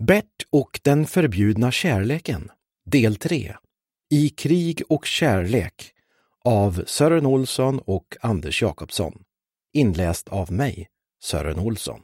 Bert och den förbjudna kärleken, del 3. I krig och kärlek av Sören Olsson och Anders Jakobsson. Inläst av mig, Sören Olsson.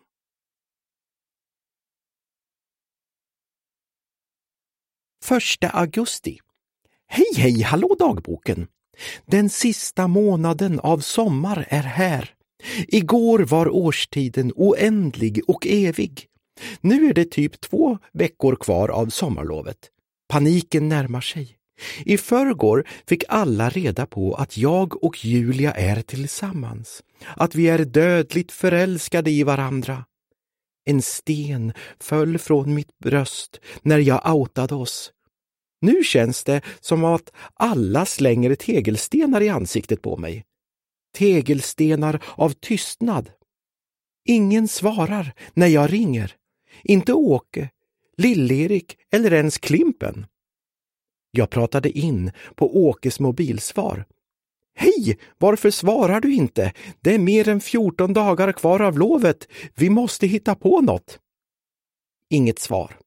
Första augusti. Hej, hallå dagboken! Den sista månaden av sommar är här. Igår var årstiden oändlig och evig. Nu är det typ 2 veckor kvar av sommarlovet. Paniken närmar sig. I förrgår fick alla reda på att jag och Julia är tillsammans. Att vi är dödligt förälskade i varandra. En sten föll från mitt bröst när jag outade oss. Nu känns det som att alla slänger tegelstenar i ansiktet på mig. Tegelstenar av tystnad. Ingen svarar när jag ringer. Inte Åke, Lill-Erik eller ens Klimpen. Jag pratade in på Åkes mobilsvar. Hej, varför svarar du inte? Det är mer än 14 dagar kvar av lovet. Vi måste hitta på något. Inget svar.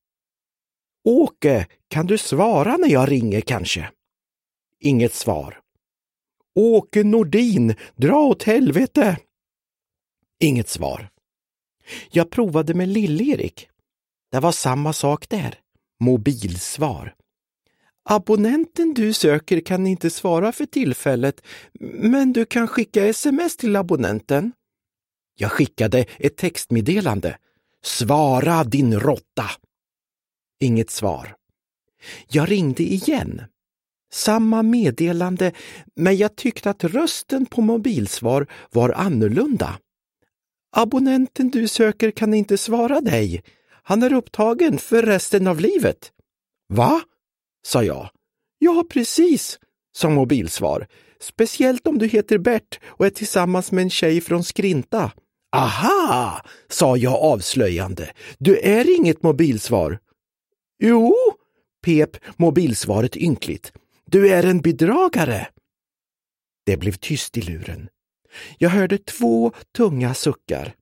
Åke, kan du svara när jag ringer kanske? Inget svar. Åke Nordin, dra åt helvete! Inget svar. Jag provade med Lill-Erik. Det var samma sak där. Mobilsvar. Abonnenten du söker kan inte svara för tillfället, men du kan skicka sms till abonnenten. Jag skickade ett textmeddelande. Svara din råtta! Inget svar. Jag ringde igen. Samma meddelande, men jag tyckte att rösten på mobilsvar var annorlunda. Abonnenten du söker kan inte svara dig. Han är upptagen för resten av livet. Va? Sa jag. Ja, precis, sa mobilsvar. Speciellt om du heter Bert och är tillsammans med en tjej från Skrinta. Aha, sa jag avslöjande. Du är inget mobilsvar. Jo, pep mobilsvaret ynkligt. Du är en bedragare. Det blev tyst i luren. Jag hörde 2 tunga suckar.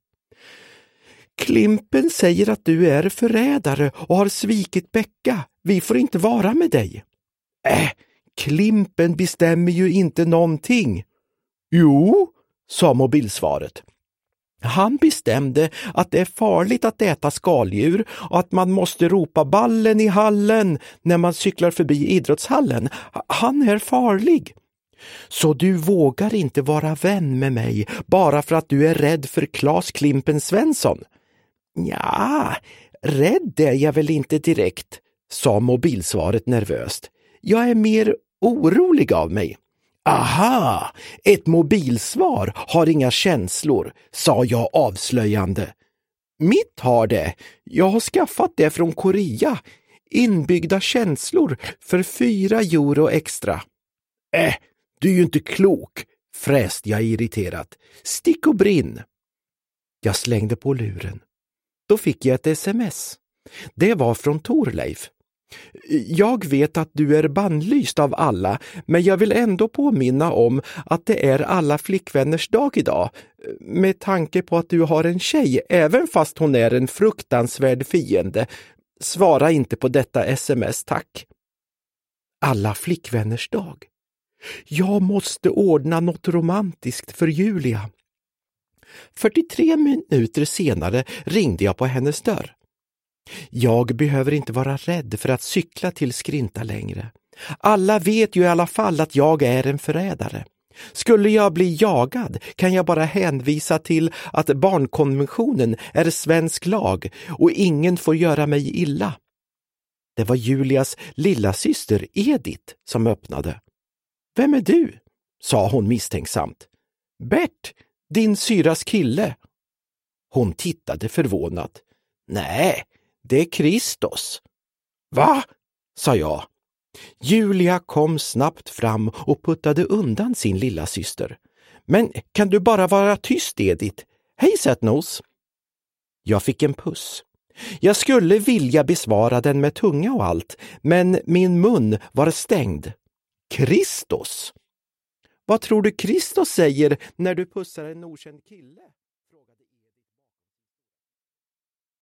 Klimpen säger att du är förrädare och har svikit Becka. Vi får inte vara med dig. Klimpen bestämmer ju inte någonting. Jo, sa mobilsvaret. Han bestämde att det är farligt att äta skaldjur och att man måste ropa ballen i hallen när man cyklar förbi idrottshallen. Han är farlig. Så du vågar inte vara vän med mig bara för att du är rädd för Claes Klimpen Svensson? Ja, rädd är jag väl inte direkt, sa mobilsvaret nervöst. Jag är mer orolig av mig. Aha, ett mobilsvar har inga känslor, sa jag avslöjande. Mitt har det. Jag har skaffat det från Korea. Inbyggda känslor för 4 euro extra. Du är ju inte klok, fräste jag irriterat. Stick och brinn. Jag slängde på luren. Då fick jag ett sms. Det var från Torleif. Jag vet att du är bannlyst av alla, men jag vill ändå påminna om att det är alla flickvänners dag idag. Med tanke på att du har en tjej, även fast hon är en fruktansvärd fiende. Svara inte på detta sms, tack. Alla flickvänners dag. Jag måste ordna något romantiskt för Julia. 43 minuter senare ringde jag på hennes dörr. Jag behöver inte vara rädd för att cykla till Skrinta längre. Alla vet ju i alla fall att jag är en förrädare. Skulle jag bli jagad kan jag bara hänvisa till att barnkonventionen är svensk lag och ingen får göra mig illa. Det var Julias lilla syster Edith som öppnade. Vem är du? Sa hon misstänksamt. Bert, din syras kille. Hon tittade förvånat. Nej, det är Kristos. Va? Sa jag. Julia kom snabbt fram och puttade undan sin lilla syster. Men kan du bara vara tyst, Edith? Hej, Sättnos. Jag fick en puss. Jag skulle vilja besvara den med tunga och allt, men min mun var stängd. Kristos? Vad tror du Kristos säger när du pussar en okänd kille?